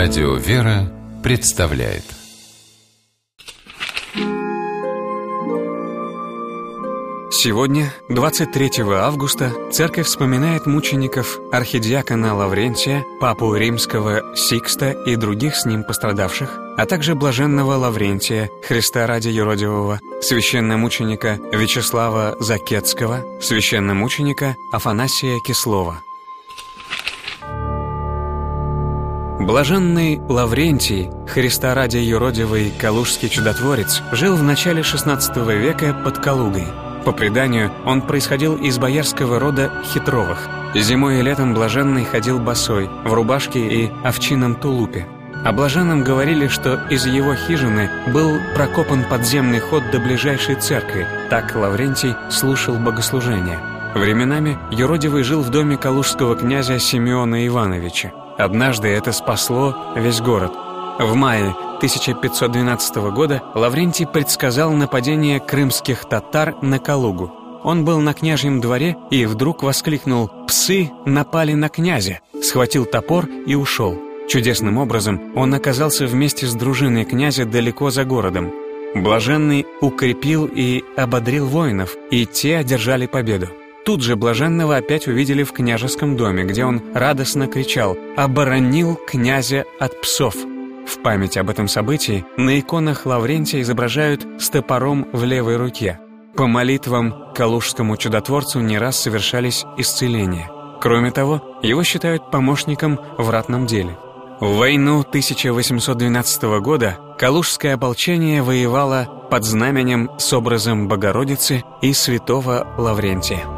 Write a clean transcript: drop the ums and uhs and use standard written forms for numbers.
Радио «Вера» представляет. Сегодня, 23 августа, Церковь вспоминает мучеников архидиакона Лаврентия, папу римского Сикста и других с ним пострадавших, а также блаженного Лаврентия, Христа ради юродивого, священномученика Вячеслава Закетского, священномученика Афанасия Кислова. Блаженный Лаврентий, Христа ради юродивый калужский чудотворец, жил в начале XVI века под Калугой. По преданию, он происходил из боярского рода Хитровых. Зимой и летом блаженный ходил босой, в рубашке и овчинном тулупе. О блаженном говорили, что из его хижины был прокопан подземный ход до ближайшей церкви. Так Лаврентий слушал богослужения. Временами юродивый жил в доме калужского князя Симеона Ивановича. Однажды это спасло весь город. В мае 1512 года Лаврентий предсказал нападение крымских татар на Калугу. Он был на княжьем дворе и вдруг воскликнул: «Псы напали на князя!», схватил топор и ушел. Чудесным образом он оказался вместе с дружиной князя далеко за городом. Блаженный укрепил и ободрил воинов, и те одержали победу. Тут же блаженного опять увидели в княжеском доме, где он радостно кричал: «Оборонил князя от псов!». В память об этом событии на иконах Лаврентия изображают с топором в левой руке. По молитвам калужскому чудотворцу не раз совершались исцеления. Кроме того, его считают помощником в ратном деле. В войну 1812 года калужское ополчение воевало под знаменем с образом Богородицы и святого Лаврентия.